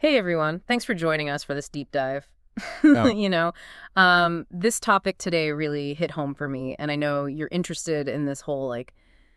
Hey everyone, thanks for joining us for this deep dive. Oh, You know, this topic today really hit home for me, and I know you're interested in this whole like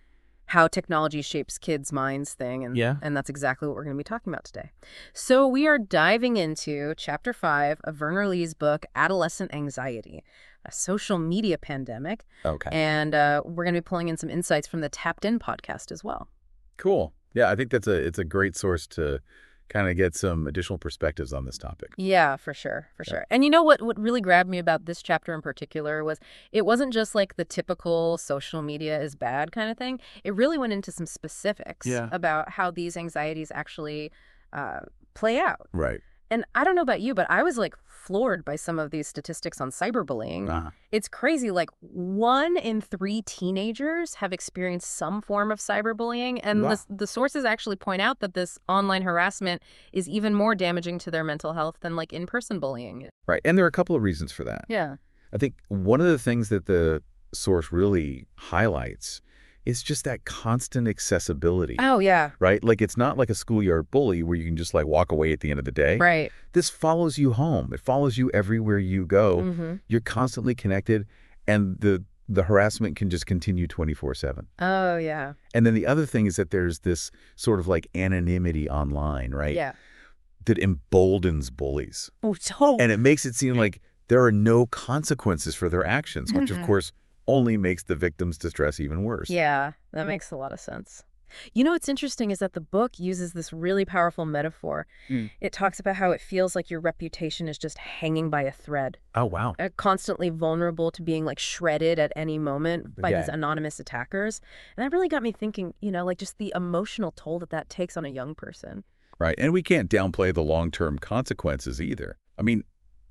how technology shapes kids' minds thing, and yeah. and that's exactly what we're going to be talking about today. So we are diving into Chapter 5 of Werner Lee's book, Adolescent Anxiety, a social media pandemic, Okay. and we're going to be pulling in some insights from the Tapped In podcast as well. Cool. Yeah, I think it's a great source to kind of get some additional perspectives on this topic. Yeah, for sure, for Yeah. sure. And you know what really grabbed me about this chapter in particular was it wasn't just like the typical social media is bad kind of thing. It really went into some specifics Yeah. about how these anxieties actually uh, play out. Right. And I don't know about you, but I was like floored by some of these statistics on cyberbullying. Uh, It's crazy. Like 1 in 3 teenagers have experienced some form of cyberbullying. And wow. the sources actually point out that this online harassment is even more damaging to their mental health than like in-person bullying. Right. And there are a couple of reasons for that. Yeah. I think one of the things that the source really highlights is just that constant accessibility, Oh, yeah. right? Like it's not like a schoolyard bully where you can just like walk away at the end of the day. Right. This follows you home. It follows you everywhere you go. Mm-hmm. You're constantly connected, and the harassment can just continue 24/7. Oh, yeah. And then the other thing is that there's this sort of like anonymity online, right? Yeah. That emboldens bullies. Oh, so. And it makes it seem like there are no consequences for their actions, which of course only makes the victim's distress even worse. Yeah, that makes a lot of sense. You know what's interesting is that the book uses this really powerful metaphor. Mm. It talks about how it feels like your reputation is just hanging by a thread, Oh, wow. constantly vulnerable to being like shredded at any moment by these Yeah. anonymous attackers. And that really got me thinking, like just the emotional toll that takes on a young person. Right. And we can't downplay the long-term consequences either. I mean,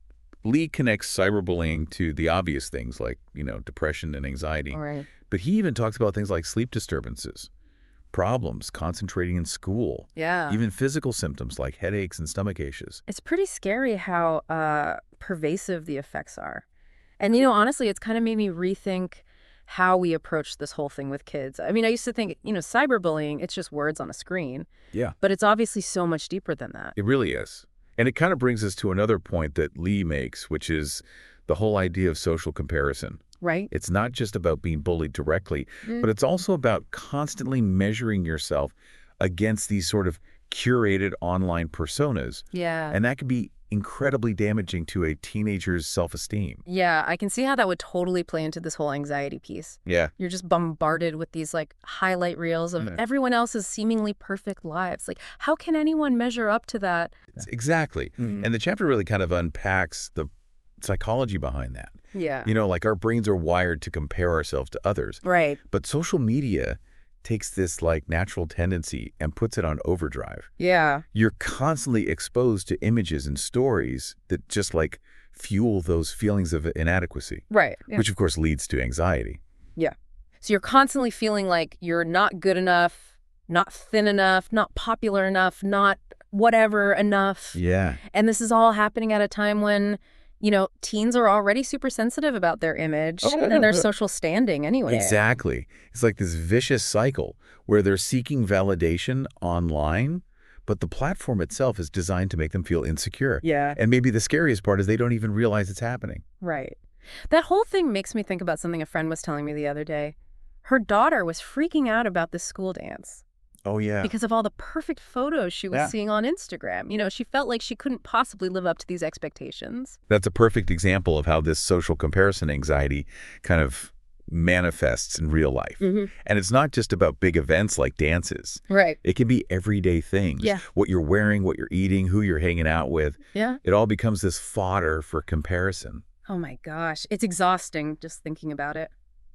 Lee connects cyberbullying to the obvious things like, depression and anxiety. All right. But he even talks about things like sleep disturbances, problems concentrating in school, Yeah. even physical symptoms like headaches and stomach aches. It's pretty scary how pervasive the effects are. And, honestly, it's kind of made me rethink how we approach this whole thing with kids. I mean, I used to think, cyberbullying, it's just words on a screen, Yeah, but it's obviously so much deeper than that. it really is. And it kind of brings us to another point that Lee makes, which is the whole idea of social comparison. Right? It's not just about being bullied directly, Mm. but it's also about constantly measuring yourself against these sort of curated online personas. Yeah. And that can be incredibly damaging to a teenager's self-esteem. Yeah, I can see how that would totally play into this whole anxiety piece. Yeah. You're just bombarded with these like highlight reels of Yeah. everyone else's seemingly perfect lives. Like, how can anyone measure up to that? Exactly. Mhm. And the chapter really kind of unpacks the psychology behind that. Yeah. Like our brains are wired to compare ourselves to others. Right. But social media takes this like natural tendency and puts it on overdrive. Yeah. You're constantly exposed to images and stories that just like fuel those feelings of inadequacy, Right. Yeah. which of course leads to anxiety. Yeah. So you're constantly feeling like you're not good enough, not thin enough, not popular enough, not whatever enough. Yeah. And this is all happening at a time when, teens are already super sensitive about their image and their social standing anyway. Exactly. It's like this vicious cycle where they're seeking validation online, but the platform itself is designed to make them feel insecure. Yeah. And maybe the scariest part is they don't even realize it's happening. Right. That whole thing makes me think about something a friend was telling me the other day. Her daughter was freaking out about this school dance Oh, yeah. because of all the perfect photos she was Yeah. seeing on Instagram. She felt like she couldn't possibly live up to these expectations. That's a perfect example of how this social comparison anxiety kind of manifests in real life. Mm-hmm. And it's not just about big events like dances. Right. It can be everyday things. Yeah. What you're wearing, what you're eating, who you're hanging out with. Yeah. It all becomes this fodder for comparison. Oh my gosh. It's exhausting just thinking about it.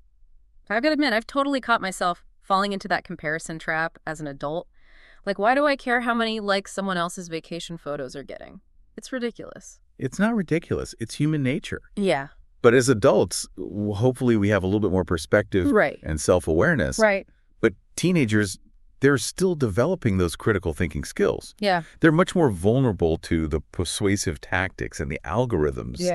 I've got to admit, I've totally caught myself falling into that comparison trap as an adult. Like, why do I care how many likes someone else's vacation photos are getting? It's ridiculous. It's not ridiculous. It's human nature. Yeah. But as adults, hopefully we have a little bit more perspective Right. and self-awareness. Right. But teenagers, they're still developing those critical thinking skills. Yeah. They're much more vulnerable to the persuasive tactics and the algorithms Yeah.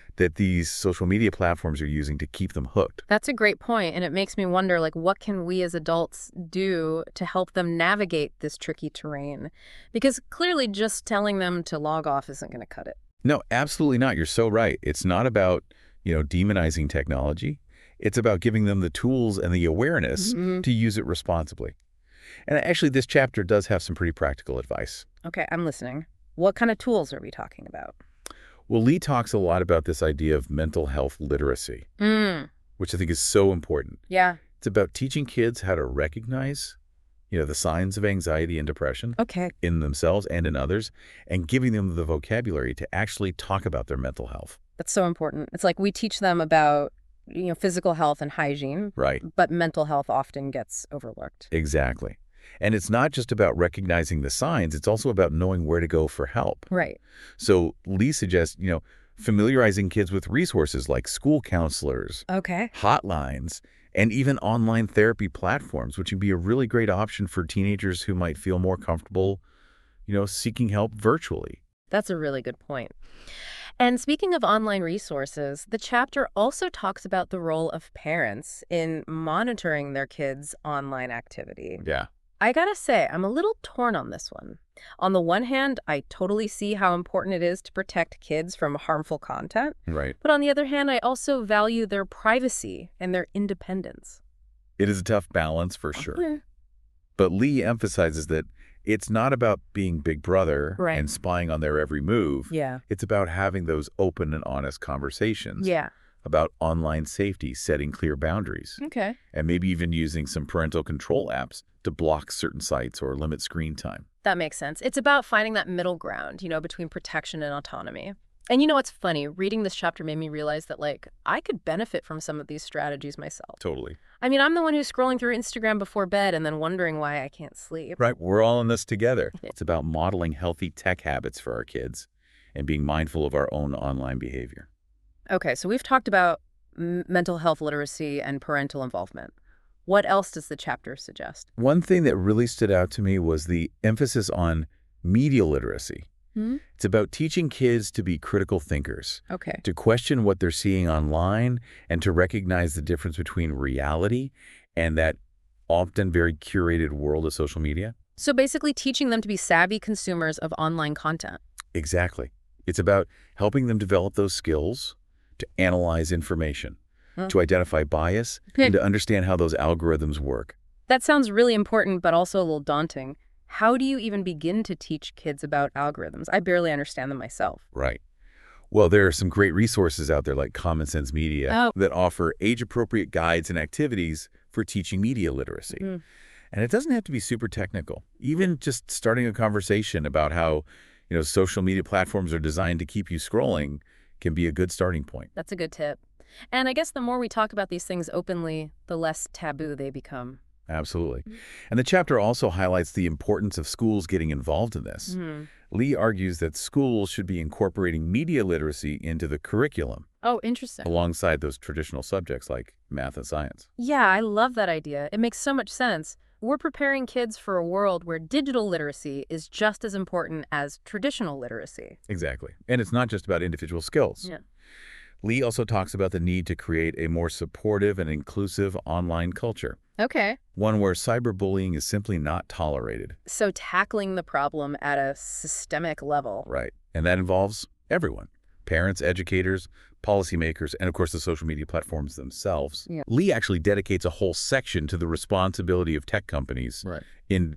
that these social media platforms are using to keep them hooked. That's a great point, and it makes me wonder, like, what can we as adults do to help them navigate this tricky terrain? Because clearly just telling them to log off isn't going to cut it. No, absolutely not. You're so right. It's not about, demonizing technology. It's about giving them the tools and the awareness to use it responsibly. And actually, this chapter does have some pretty practical advice. Okay, I'm listening. What kind of tools are we talking about? Well, Lee talks a lot about this idea of mental health literacy, which I think is so important. Yeah. It's about teaching kids how to recognize, the signs of anxiety and depression in themselves and in others, and giving them the vocabulary to actually talk about their mental health. That's so important. It's like we teach them about, physical health and hygiene, Right. but mental health often gets overlooked. Exactly. And it's not just about recognizing the signs, it's also about knowing where to go for help. Right. So Lee suggests, familiarizing kids with resources like school counselors, Okay. hotlines, and even online therapy platforms, which can be a really great option for teenagers who might feel more comfortable, seeking help virtually. That's a really good point. And speaking of online resources, the chapter also talks about the role of parents in monitoring their kids' online activity. Yeah. I gotta say, I'm a little torn on this one. On the one hand, I totally see how important it is to protect kids from harmful content. Right. But on the other hand, I also value their privacy and their independence. It is a tough balance for sure. Yeah. But Lee emphasizes that it's not about being Big Brother Right. and spying on their every move. Yeah. It's about having those open and honest conversations Yeah. about online safety, setting clear boundaries, Okay. and maybe even using some parental control apps to block certain sites or limit screen time. That makes sense. It's about finding that middle ground, between protection and autonomy. And what's funny? Reading this chapter made me realize that, I could benefit from some of these strategies myself. Totally. I mean, I'm the one who's scrolling through Instagram before bed and then wondering why I can't sleep. Right. We're all in this together. It's about modeling healthy tech habits for our kids and being mindful of our own online behavior. Okay, so we've talked about mental health literacy and parental involvement. What else does the chapter suggest? One thing that really stood out to me was the emphasis on media literacy. It's about teaching kids to be critical thinkers, Okay. to question what they're seeing online, and to recognize the difference between reality and that often very curated world of social media. So basically teaching them to be savvy consumers of online content. Exactly. It's about helping them develop those skills to analyze information, to identify bias, and to understand how those algorithms work. That sounds really important, but also a little daunting. How do you even begin to teach kids about algorithms? I barely understand them myself. Right. Well, there are some great resources out there like Common Sense Media that offer age-appropriate guides and activities for teaching media literacy. And it doesn't have to be super technical. Even just starting a conversation about how, social media platforms are designed to keep you scrolling can be a good starting point. That's a good tip. And I guess the more we talk about these things openly, the less taboo they become. Absolutely. And the chapter also highlights the importance of schools getting involved in this. Lee argues that schools should be incorporating media literacy into the curriculum Oh, interesting. alongside those traditional subjects like math and science. Yeah, I love that idea. It makes so much sense. We're preparing kids for a world where digital literacy is just as important as traditional literacy. Exactly. And it's not just about individual skills. Yeah. Lee also talks about the need to create a more supportive and inclusive online culture, Okay. one where cyberbullying is simply not tolerated. So tackling the problem at a systemic level. Right. And that involves everyone. Parents, educators, policymakers, and of course the social media platforms themselves. Yeah. Lee actually dedicates a whole section to the responsibility of tech companies in,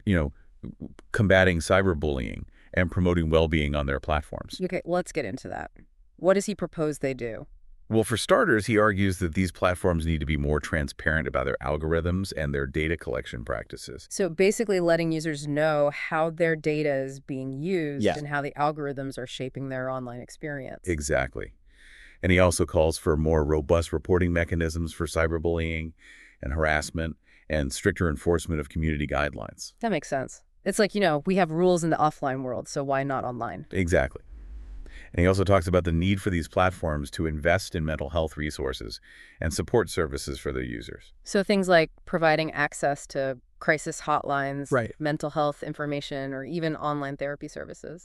combating cyberbullying and promoting well-being on their platforms. Okay, let's get into that. What does he propose they do? Well, for starters, he argues that these platforms need to be more transparent about their algorithms and their data collection practices. So basically letting users know how their data is being used Yes. and how the algorithms are shaping their online experience. Exactly. And he also calls for more robust reporting mechanisms for cyberbullying and harassment and stricter enforcement of community guidelines. That makes sense. It's like, we have rules in the offline world, so why not online? Exactly. And he also talks about the need for these platforms to invest in mental health resources and support services for their users. So things like providing access to crisis hotlines, Right. mental health information, or even online therapy services. Right.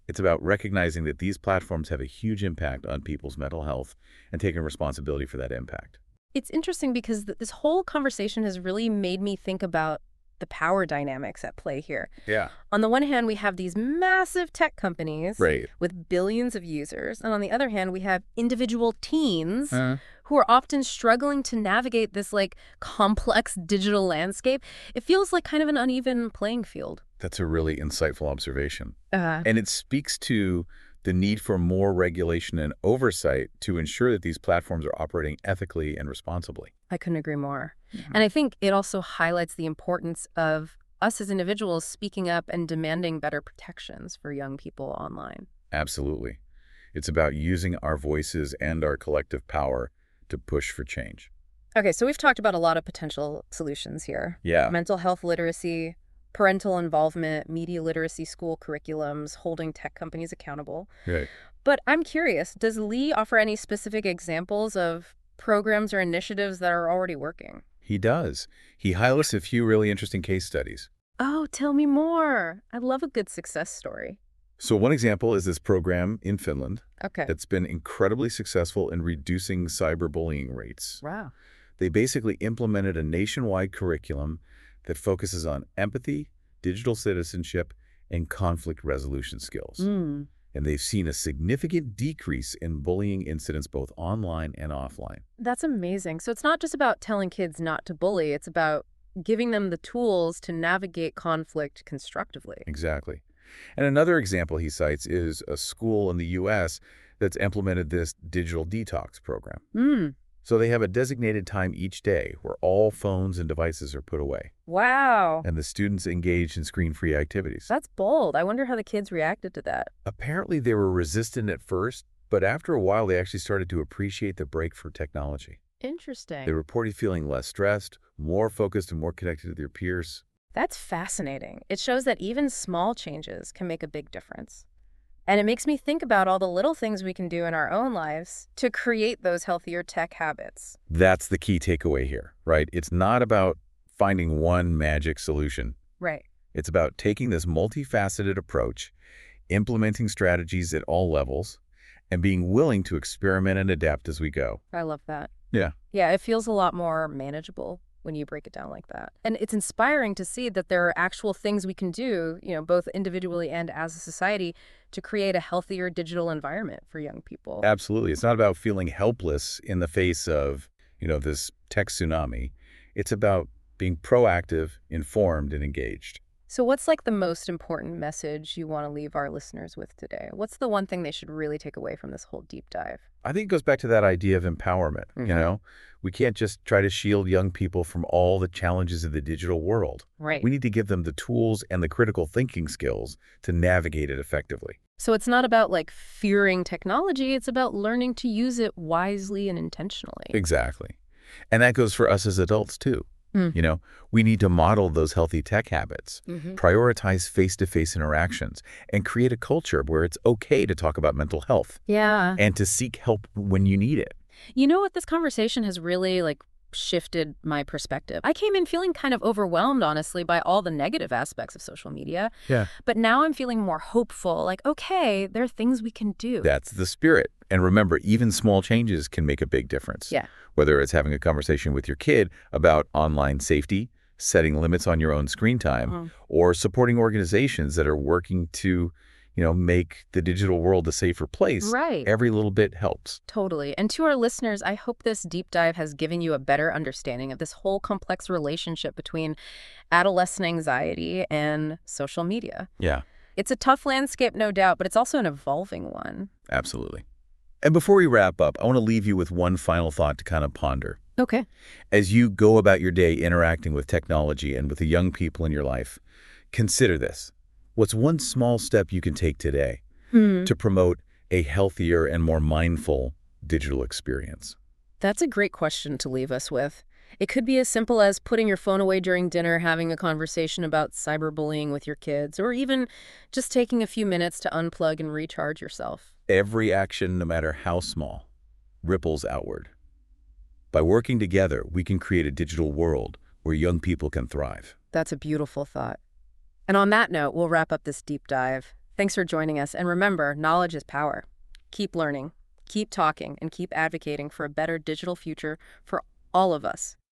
It's about recognizing that these platforms have a huge impact on people's mental health and taking responsibility for that impact. It's interesting because this whole conversation has really made me think about the power dynamics at play here. Yeah. On the one hand, we have these massive tech companies Right. with billions of users. And on the other hand, we have individual teens Uh, who are often struggling to navigate this like complex digital landscape. It feels like kind of an uneven playing field. that's a really insightful observation. Uh, And it speaks to the need for more regulation and oversight to ensure that these platforms are operating ethically and responsibly. I couldn't agree more. And I think it also highlights the importance of us as individuals speaking up and demanding better protections for young people online. Absolutely. It's about using our voices and our collective power to push for change. Okay, so we've talked about a lot of potential solutions here. Yeah. Mental health literacy, parental involvement, media literacy, school curriculums, holding tech companies accountable. Right. But I'm curious, does Lee offer any specific examples of programs or initiatives that are already working? He does. He highlights a few really interesting case studies. Oh, tell me more. I love a good success story. So one example is this program in Finland Okay. that's been incredibly successful in reducing cyberbullying rates. Wow. They basically implemented a nationwide curriculum that focuses on empathy, digital citizenship, and conflict resolution skills. Mm. And they've seen a significant decrease in bullying incidents both online and offline. That's amazing. So it's not just about telling kids not to bully, it's about giving them the tools to navigate conflict constructively. Exactly. And another example he cites is a school in the U.S. that's implemented this digital detox program. Mm. So they have a designated time each day where all phones and devices are put away, Wow. and the students engage in screen-free activities. That's bold. I wonder how the kids reacted to that. Apparently they were resistant at first, but after a while they actually started to appreciate the break for technology. Interesting. They reported feeling less stressed, more focused, and more connected to their peers. That's fascinating. It shows that even small changes can make a big difference. And it makes me think about all the little things we can do in our own lives to create those healthier tech habits. That's the key takeaway here, right? It's not about finding one magic solution. Right. It's about taking this multifaceted approach, implementing strategies at all levels, and being willing to experiment and adapt as we go. I love that. Yeah. Yeah, it feels a lot more manageable when you break it down like that. And it's inspiring to see that there are actual things we can do, both individually and as a society to create a healthier digital environment for young people. Absolutely. It's not about feeling helpless in the face of, this tech tsunami. It's about being proactive, informed, and engaged. So what's like the most important message you want to leave our listeners with today? What's the one thing they should really take away from this whole deep dive? I think it goes back to that idea of empowerment, We can't just try to shield young people from all the challenges of the digital world. Right. We need to give them the tools and the critical thinking skills to navigate it effectively. So it's not about like fearing technology, it's about learning to use it wisely and intentionally. Exactly. And that goes for us as adults too. Mm. We need to model those healthy tech habits, Mm-hmm. prioritize face-to-face interactions, and create a culture where it's okay to talk about mental health Yeah. and to seek help when you need it. You know what? This conversation has really shifted my perspective. I came in feeling kind of overwhelmed, honestly, by all the negative aspects of social media. Yeah. But now I'm feeling more hopeful. Okay, there are things we can do. That's the spirit. And remember, even small changes can make a big difference. Yeah. Whether it's having a conversation with your kid about online safety, setting limits on your own screen time, or supporting organizations that are working to, make the digital world a safer place. Right. Every little bit helps. Totally. And to our listeners, I hope this deep dive has given you a better understanding of this whole complex relationship between adolescent anxiety and social media. Yeah, It's a tough landscape, no doubt, but it's also an evolving one. absolutely. And before we wrap up, I want to leave you with one final thought to kind of ponder. Okay. As you go about your day interacting with technology and with the young people in your life, consider this. What's one small step you can take today to promote a healthier and more mindful digital experience? That's a great question to leave us with. It could be as simple as putting your phone away during dinner, having a conversation about cyberbullying with your kids, or even just taking a few minutes to unplug and recharge yourself. Every action, no matter how small, ripples outward. By working together, we can create a digital world where young people can thrive. That's a beautiful thought. And on that note, we'll wrap up this deep dive. Thanks for joining us. And remember, knowledge is power. Keep learning, keep talking, and keep advocating for a better digital future for all of us.